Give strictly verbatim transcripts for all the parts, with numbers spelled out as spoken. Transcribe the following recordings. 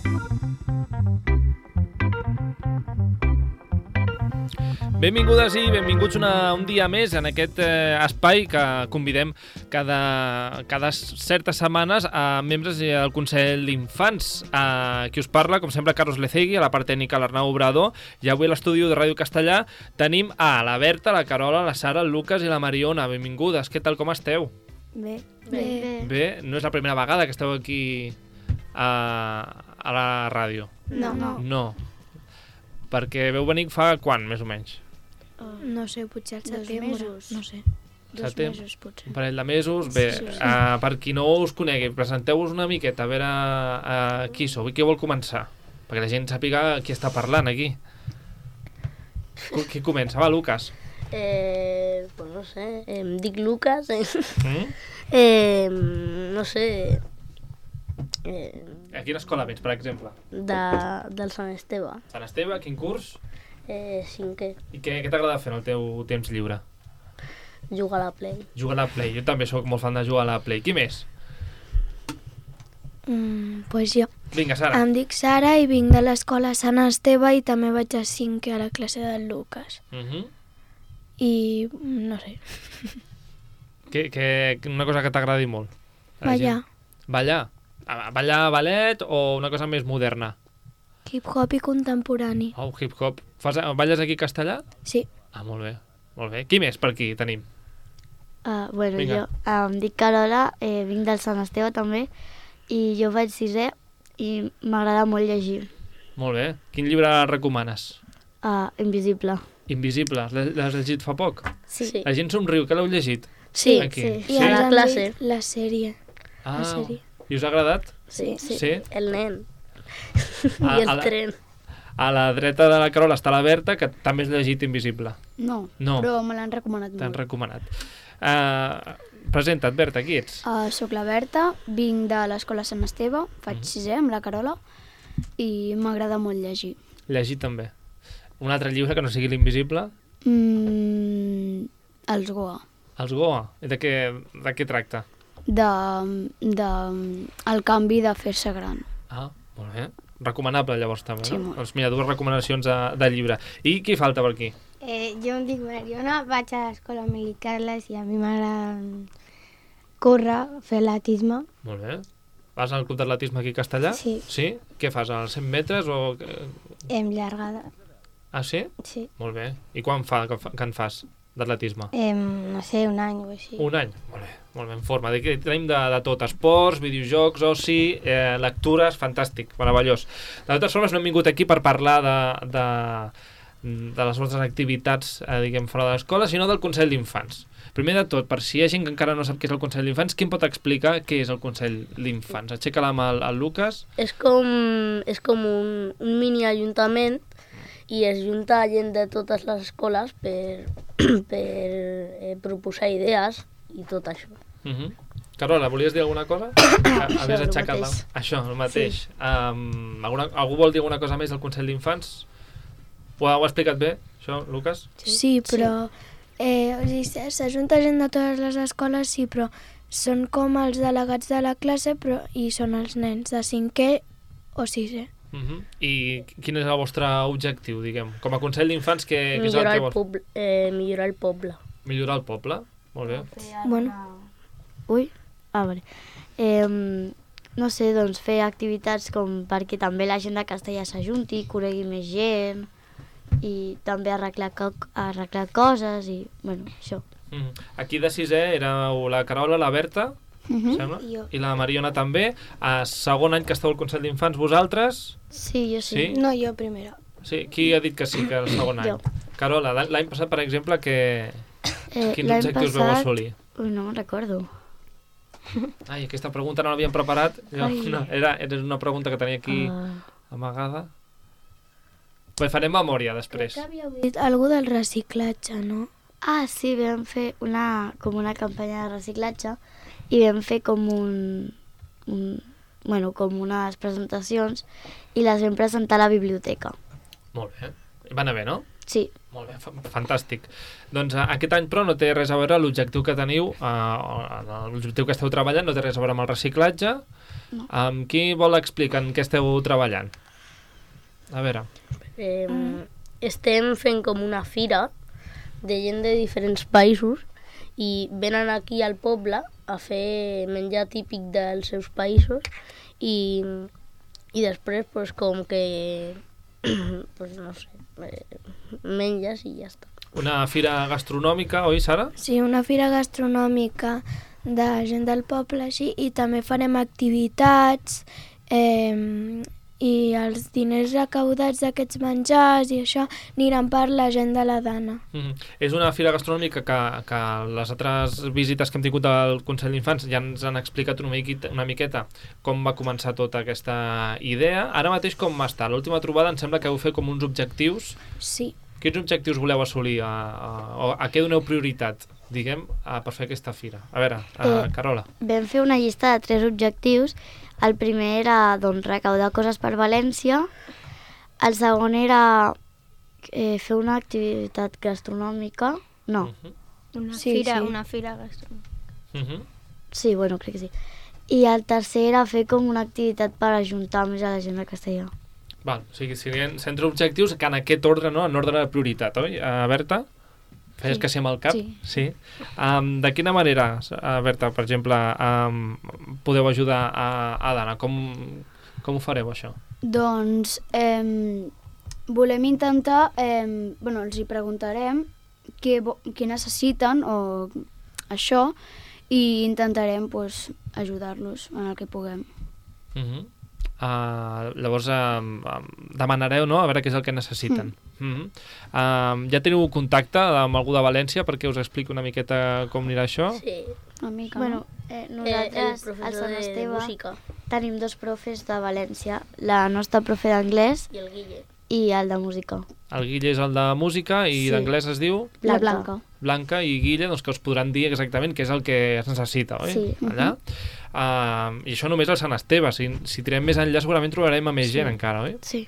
Benvingudes i benvinguts una, un dia més en aquest eh, espai que convidem cada, cada certes setmanes a membres del Consell d'Infants. A qui us parla, com sempre, Carlos Lecegui, a la part tècnica l'Arnau Obrador, i avui a l'estudi de Ràdio Castellà tenim a la Berta, la Carola, la Sara, el Lucas i la Mariona. Benvingudes, què tal, com esteu? Bé. Bé. Bé, no és la primera vegada que esteu aquí a, a la ràdio. No. No. No. Perquè veu venir fa quan, més o menys? No sé, potser al Dos setembre. mesos. No sé. Dos Setem- mesos, potser. Un parell de mesos. Bé, Sí, sí. uh, per qui no us conegui, presenteu-vos una miqueta, a veure uh, qui sou i qui vol començar, perquè la gent sàpiga qui està parlant aquí. Qui, qui comença? Va, Lucas. Eh, pues no sé, em dic Lucas. Eh, Mm? eh, no sé, eh, A quina escola vens, per exemple? de, del Sant Esteve, Sant Esteve, quin curs? eh, cinquè, I què, què t'agrada fer en el teu temps lliure? jugar a la Play. Jugar a la Play. Jo també sóc molt fan de jugar a la Play. Qui més? Mm, pues jo. Vinga, Sara. Em dic Sara i vinc de l'escola Sant Esteve i també vaig a cinquè a la classe del Lucas. Uh -huh. I mm, no sé. que, que, una cosa que t'agradi molt. A la Ballar. gent. Ballar? Ah, ballar ballet o una cosa més moderna? Hip-hop i contemporani. Oh, hip-hop. Fas, balles aquí a Castellà? Sí. Ah, molt bé. Molt bé. Qui més per aquí tenim? Uh, bueno, Vinga. jo em dic Carola, eh, vinc del Sant Esteve també, i jo vaig sisè i m'agrada molt llegir. Molt bé. Quin llibre recomanes? Uh, Invisible. Invisible. L'has l'has llegit fa poc? Sí. Sí. La gent somriu. Que l'heu llegit? Sí, Aquí. sí. Sí? I a ens la han classe. dit la sèrie. Ah, La sèrie. i us ha agradat? Sí, Sí. Sí? el nen. A- I el a la- tren. A la dreta de la Carola està la Berta, que també has llegit Invisible. No, No. però me l'han recomanat T'han molt. recomanat. Uh, presenta't, Berta, qui ets? Uh, soc la Berta, vinc de l'escola Sant Esteve, faig Mhm. sisè amb la Carola i m'agrada molt llegir. Llegir també. Un altre llibre que no sigui l'Invisible? Mm, els Goa. Els Goa. I de què, de què tracta? De, de, el canvi de fer-se gran. Ah, molt bé. Recomanable, llavors, també, Sí, no? molt. Doncs mira, dues recomanacions de, de llibre. I qui falta per aquí? Eh, jo em dic Mariona, vaig a l'escola Emili Carles i a mi m'agrada córrer, fer l'atisme. Molt bé. Vas al club d'atletisme aquí a Castellà? Sí. Sí? Què fas, als cent metres o... Em llargada. Ah, sí? Sí. Molt bé. I quan fa que, fa, que en fas d'atletisme? Em, no sé, un any o així. Un any? Molt bé, molt bé, en forma. Aquí tenim de, de tot, esports, videojocs, oci, eh, lectures, fantàstic, meravellós. De totes formes, no hem vingut aquí per parlar de, de, de les vostres activitats, eh, diguem, fora de l'escola, sinó del Consell d'Infants. Primer de tot, per si hi ha gent que encara no sap què és el Consell d'Infants, qui em pot explicar què és el Consell d'Infants? Aixeca la mà al, al Lucas. És com, és com un, un mini ajuntament i es junta gent de totes les escoles per, per eh, proposar idees i tot això. Uh -huh. Carola, volies dir alguna cosa? Havies el aixecat la... mateix. Això, el mateix. Sí. Um, alguna, algú vol dir alguna cosa més del Consell d'Infants? Ho ha, ho ha explicat bé, això, Lucas? Sí, però... Eh, o sigui, s- s'ajunta gent de totes les escoles, sí, però són com els delegats de la classe però, i són els nens de cinquè o sisè. Uh -huh. I quin és el vostre objectiu, diguem? Com a Consell d'Infants, què, què és el Millorar que el, vols? poble, eh, millorar el poble. Millorar el poble? Molt bé. Bueno, Ui, a veure. Eh, no sé, doncs fer activitats com perquè també la gent de Castellà s'ajunti, conegui més gent i també arreglar, co arreglar coses i, bueno, això. Uh -huh. Aquí de sisè éreu la Carola, la Berta, Mhm. sembla? I jo. I la Mariona també. A segon any que esteu al Consell d'Infants, vosaltres? Sí, jo sí. Sí? No, jo primera. Sí, qui ha dit que sí, que el segon any? Jo. Carola, l'any l'any passat, per exemple, que... Eh, quins l'any objectius vau passat- assolir? Ui, no me'n recordo. Ai, aquesta pregunta no l'havíem preparat. Jo, Ai. no, era, era una pregunta que tenia aquí Uh, amagada. Bé, farem memòria després. Crec que havíeu dit algú del reciclatge, no? ah, sí, vam fer una, com una campanya de reciclatge i vam fer com un, un bueno, com unes presentacions i les vam presentar a la biblioteca. Molt bé. Va anar bé, no? Sí. Molt bé, fantàstic. Doncs aquest any, però, no té res a veure l'objectiu que teniu, eh, l'objectiu que esteu treballant, no té res a veure amb el reciclatge. No. Amb qui vol explicar en què esteu treballant? A veure. Eh, mm. Estem fent com una fira de gent de diferents països i venen aquí al poble a fer menjar típic dels seus països i, i després, pues, com que, pues, no sé, menges i ja està. Una fira gastronòmica, oi, Sara? Sí, una fira gastronòmica de gent del poble, així, i també farem activitats eh, i els diners recaudats d'aquests menjars i això aniran per la gent de la Dana. Mm-hmm. És una fira gastronòmica que, que les altres visites que hem tingut al Consell d'Infants ja ens han explicat una miqueta, una miqueta com va començar tota aquesta idea. Ara mateix com està? L'última trobada em sembla que heu fet com uns objectius. Sí. Quins objectius voleu assolir? A, a, a, a què doneu prioritat, diguem, a, per fer aquesta fira? A veure, a, eh, Carola. Vam fer una llista de tres objectius. El primer era, doncs, recaudar coses per València. El segon era eh, fer una activitat gastronòmica. No. Uh-huh. Una Sí, fira, sí. una fira gastronòmica. Uh-huh. Sí, bueno, crec que sí. I el tercer era fer com una activitat per ajuntar més a la gent de Castellà. Val, o sigui, serien centre objectius que en aquest ordre, no? En ordre de prioritat, oi? Uh, Berta? Feies Sí. que sí amb el cap? Sí. Sí. Um, de quina manera, uh, Berta, per exemple, um, podeu ajudar a, a Dana? Com, com ho fareu, això? Doncs eh, volem intentar, eh, bueno, els hi preguntarem què, vo- què necessiten o això i intentarem pues, ajudar-los en el que puguem. Uh -huh. uh, llavors uh, demanareu, no?, a veure què és el que necessiten. Mm. Uh -huh. uh, ja teniu contacte amb algú de València perquè us expliqui una miqueta com anirà això? Sí. Una mica, Bueno, no? eh, Eh, el nosaltres, al professor Sant de Esteve, música tenim dos profes de València. La nostra profe d'anglès i el Guille. i el de música. El Guille és el de música i Sí. d'anglès es diu La Blanca. Blanca i Guille, doncs que us podran dir exactament què és el que es necessita, oi? Sí. Allà. Uh, I això només al Sant Esteve. Si, si tirem més enllà segurament trobarem a més Sí. gent encara, oi? Sí.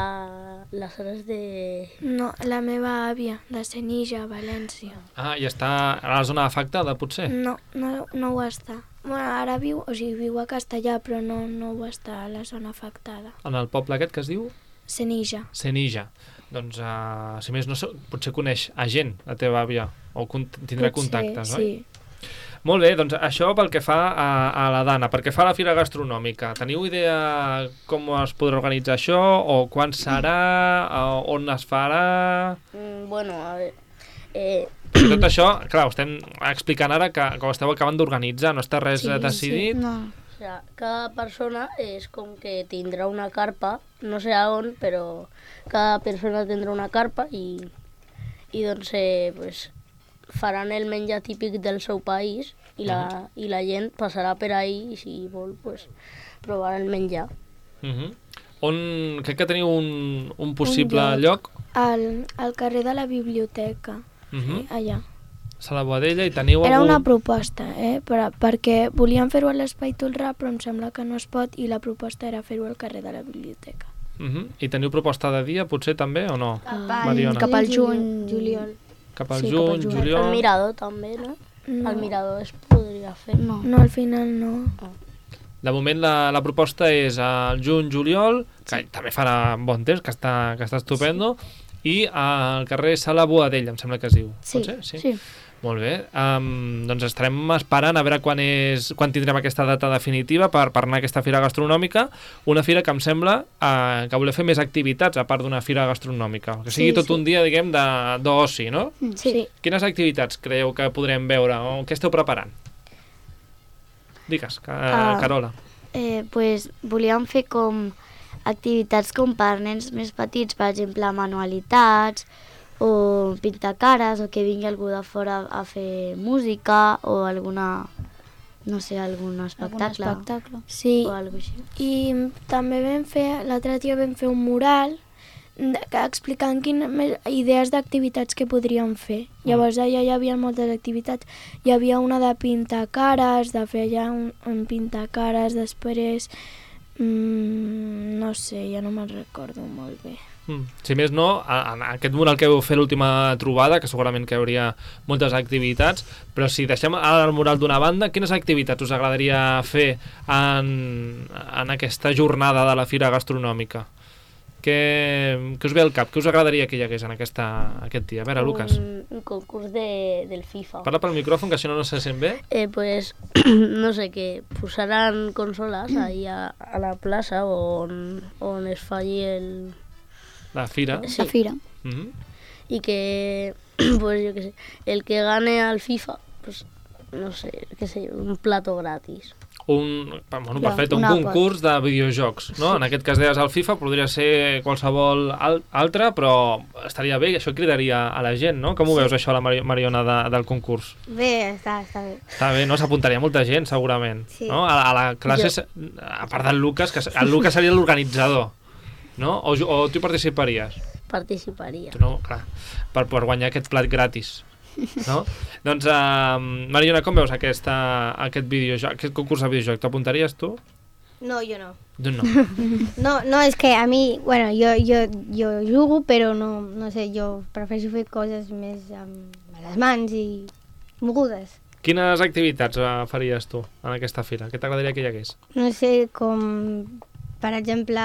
La, les hores de... No, la meva àvia, de Senija, València. Ah, i està a la zona afectada, potser? No, no, no ho està. Bueno, ara viu, o sigui, viu a Castellà, però no, no ho està a la zona afectada. En el poble aquest que es diu Senija. Senija. Doncs, uh, si més no, so- potser coneix a gent, la teva àvia, o con tindrà Potser, contactes, oi? sí. Molt bé, doncs això pel que fa a, a la Dana. Pel que fa a la fira gastronòmica, teniu idea com es podrà organitzar això? O quan serà? O on es farà? Mm, bueno, a veure... Eh, I tot això, clar, ho estem explicant ara que, que ho esteu acabant d'organitzar, no està res Sí, eh, decidit? No. o sea, cada persona és com que tindrà una carpa, no sé a on, però cada persona tindrà una carpa i, i doncs eh, pues, faran el menjar típic del seu país i la, i la gent passarà per ahí i si vol pues, provar el menjar. Uh -huh. On, crec que teniu un, un possible Un lloc, Al, al carrer de la biblioteca, uh -huh. allà. Sala Boadella, i teniu Era algun... una proposta, eh? Per, perquè volíem fer-ho a l'Espai Tolrà, però em sembla que no es pot, i la proposta era fer-ho al carrer de la biblioteca. Uh -huh. I teniu proposta de dia, potser, també, o no? Cap Mariona. Cap al juny, Juliol. Cap al sí, cap juny, al juny. juliol... El mirador també, no? No, El mirador es podria fer. No. no, al final no. De moment la, la proposta és al juny, juliol, que sí. també farà bon temps, que està, que està estupendo, sí. I al carrer Sala Boadella, em sembla que es diu. Sí, Pot ser? Sí. sí. Molt bé. Um, doncs estarem esperant a veure quan, és, quan tindrem aquesta data definitiva per, per anar a aquesta fira gastronòmica. Una fira que em sembla uh, que voleu fer més activitats a part d'una fira gastronòmica. Que sigui Sí, tot sí. un dia, diguem, de- d'oci, no? Sí. Sí. Quines activitats creieu que podrem veure o què esteu preparant? Digues, ca Ah. Carola. Eh, pues, volíem fer com activitats com per nens més petits, per exemple, manualitats, o pintar cares, o que vingui algú de fora a fer música, o alguna, no sé, algun espectacle. Algun espectacle. Sí, O alguna així. i també vam fer, l'altre dia vam fer un mural de- que explicant quines idees d'activitats que podríem fer. Llavors allà hi havia moltes activitats. Hi havia una de pintar cares, de fer allà un, un pintar cares, després, mm, no no sé, ja no me'n recordo molt bé. Mm. Si més no, en aquest mural que vau fer l'última trobada, que segurament que hi hauria moltes activitats, però si deixem el mural d'una banda, quines activitats us agradaria fer en, en aquesta jornada de la Fira Gastronòmica? Què, què us ve al cap? Què us agradaria que hi hagués en aquesta, aquest dia? A veure, Lucas. Un, un concurs de, del FIFA. Parla pel micròfon, que si no no se sent bé. Eh, pues, no sé, que posaran consoles ahí a, a la plaça on, on es falli el... La fira. Sí. La fira. Mm-hmm. Y que, pues yo qué sé, el que gane al FIFA, pues, no sé, qué sé yo, un plato gratis. Un, bueno, Clar, perfecte, un un àpat. concurs de videojocs, no? En aquest cas deies el FIFA, podria ser qualsevol al altre, però estaria bé, això cridaria a la gent, no? Com ho veus, això, la Mari- Mariona, de, del concurs? Bé, està, està bé. Està bé, no? S'apuntaria molta gent, segurament. Sí. No? A, a la classe, Jo- a part del Lucas, que el Lucas seria l'organitzador, no? O, ju- o tu hi participaries? Participaria. Tu no, clar, per, per guanyar aquest plat gratis. No? Doncs, uh, Mariona, com veus aquesta, aquest videojoc, aquest concurs de videojoc? T'apuntaries tu? No, jo no. Tu no. No, no, és que a mi, bueno, jo, jo, jo jugo, però no, no sé, jo prefereixo fer coses més amb les mans i mogudes. Quines activitats uh, faries tu en aquesta fira? Què t'agradaria que hi hagués? No sé, com, per exemple,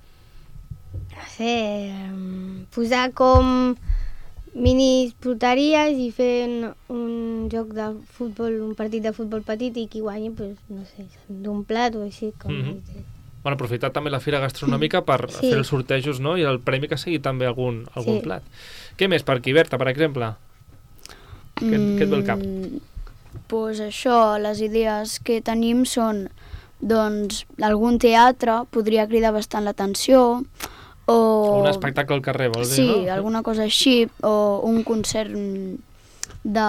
no sé, em, posar com minis porteries i fer un joc de futbol, un partit de futbol petit i qui guanyi, pues, no sé, d'un plat o així. Com Mhm. Bueno, aprofitar també la fira gastronòmica per Sí. fer els sortejos, no? I el premi que sigui també algun, algun Sí. plat. Què més per aquí, Berta, per exemple? Què, mm. què et ve al cap? Pues això, les idees que tenim són, doncs, algun teatre podria cridar bastant l'atenció, o... O un espectacle al carrer, vols sí, dir, no? alguna cosa així, o un concert de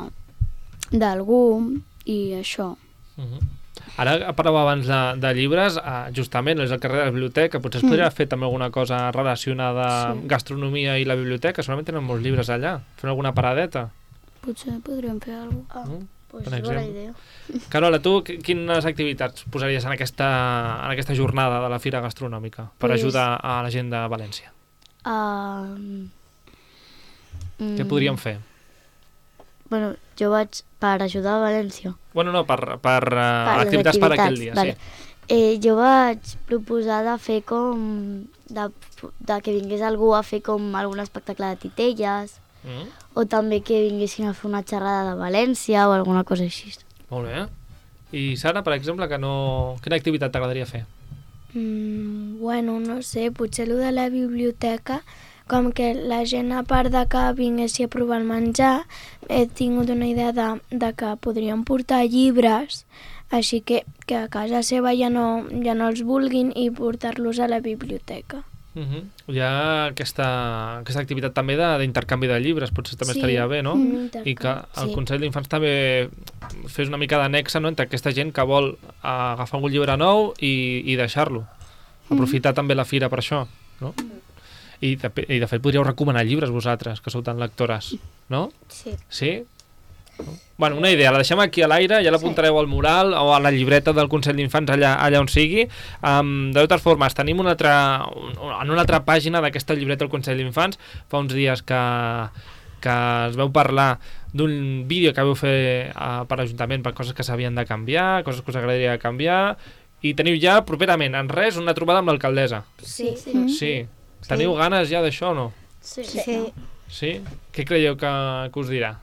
d'algú i això. Uh -huh. Ara parlava abans de, de llibres, uh, justament és el carrer de la biblioteca, potser es podria fer també alguna cosa relacionada amb Sí. gastronomia i la biblioteca, segurament tenen molts llibres allà, fent alguna paradeta. Potser podríem fer alguna cosa. Ah, Mm? pues Per és bona exemple. idea. Carola, tu qui- quines activitats posaries en aquesta, en aquesta jornada de la Fira Gastronòmica per Pues- ajudar a la gent de València? Uh, Què podríem fer? Bueno, jo vaig per ajudar a València. Bueno, no, per, per, uh, les activitats per aquell dia, vale. sí. Eh, jo vaig proposar de fer com... De, de que vingués algú a fer com algun espectacle de titelles, Mm? o també que vinguessin a fer una xerrada de València o alguna cosa així. Molt bé. I Sara, per exemple, que no... quina activitat t'agradaria fer? Mm, bueno, no sé, potser el de la biblioteca, com que la gent, a part de que vinguessi a provar el menjar, he tingut una idea de, de que podríem portar llibres, així que, que a casa seva ja no, ja no els vulguin i portar-los a la biblioteca. Uh -huh. Hi ha aquesta, aquesta activitat també de- d'intercanvi de, de llibres, potser també Sí. estaria bé, no? Mm, I que el sí. Consell d'Infants també fes una mica d'annexa, no?, entre aquesta gent que vol agafar un llibre nou i, i deixar-lo. Aprofitar també la fira per això, no? I de, I de fet podríeu recomanar llibres vosaltres, que sou tan lectores, no? Sí. Sí? Bueno, una idea, la deixem aquí a l'aire, ja l'apuntareu al mural o a la llibreta del Consell d'Infants allà, allà on sigui. Um, de totes formes, tenim una altra, en una altra pàgina d'aquesta llibreta del Consell d'Infants, fa uns dies que, que es veu parlar d'un vídeo que vau fer uh, per l'Ajuntament per coses que s'havien de canviar, coses que us agradaria canviar, i teniu ja properament, en res, una trobada amb l'alcaldessa. Sí. Sí. sí. Teniu ganes ja d'això o no? Sí. Sí. Sí? Què creieu que, que us dirà?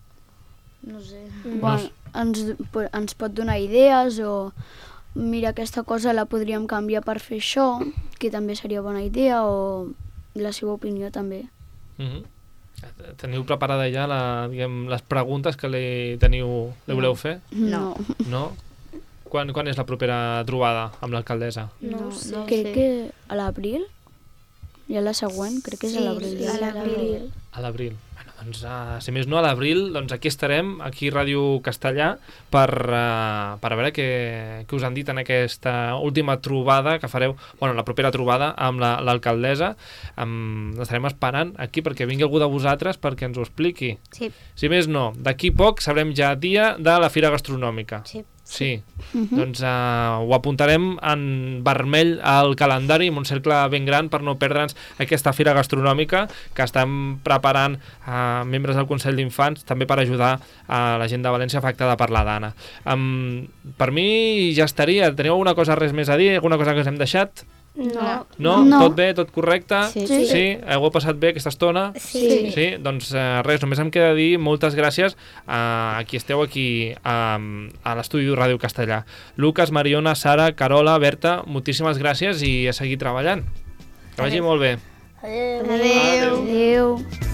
No sé. Bueno, ens, po- ens pot donar idees o mira, aquesta cosa la podríem canviar per fer això, que també seria bona idea, o la seva opinió també. Mm-hmm. Teniu preparada ja la, diguem, les preguntes que li teniu, li voleu fer? No. No? Quan, quan és la propera trobada amb l'alcaldessa? No ho sé. Crec que a l'abril. I a la següent, crec que és Sí, a l'abril. sí, ja. a l'abril. A l'abril. Bueno, doncs, uh, si més no, a l'abril, doncs aquí estarem, aquí a Ràdio Castellà, per, uh, per veure què, què us han dit en aquesta última trobada que fareu, bueno, la propera trobada amb la- l'alcaldessa. Um, estarem esperant aquí perquè vingui algú de vosaltres perquè ens ho expliqui. Sí. Si més no, d'aquí poc sabrem ja dia de la Fira Gastronòmica. Sí. Sí. Uh -huh. Doncs uh, ho apuntarem en vermell al calendari, amb un cercle ben gran, per no perdre'ns aquesta fira gastronòmica que estan preparant uh, membres del Consell d'Infants, també per ajudar a la gent de València afectada per la Dana. Um, per mi ja estaria. Teniu alguna cosa res més a dir? Alguna cosa que us hem deixat? No. No? No. Tot bé? Tot correcte? Sí. Sí. Sí? Heu passat bé aquesta estona? Sí. Sí? Doncs eh, res, només em queda dir moltes gràcies a, a qui esteu aquí a, a l'estudi de Ràdio Castellà. Lucas, Mariona, Sara, Carola, Berta, moltíssimes gràcies i a seguir treballant. Que vagi molt bé. Adéu. Adéu. Adéu.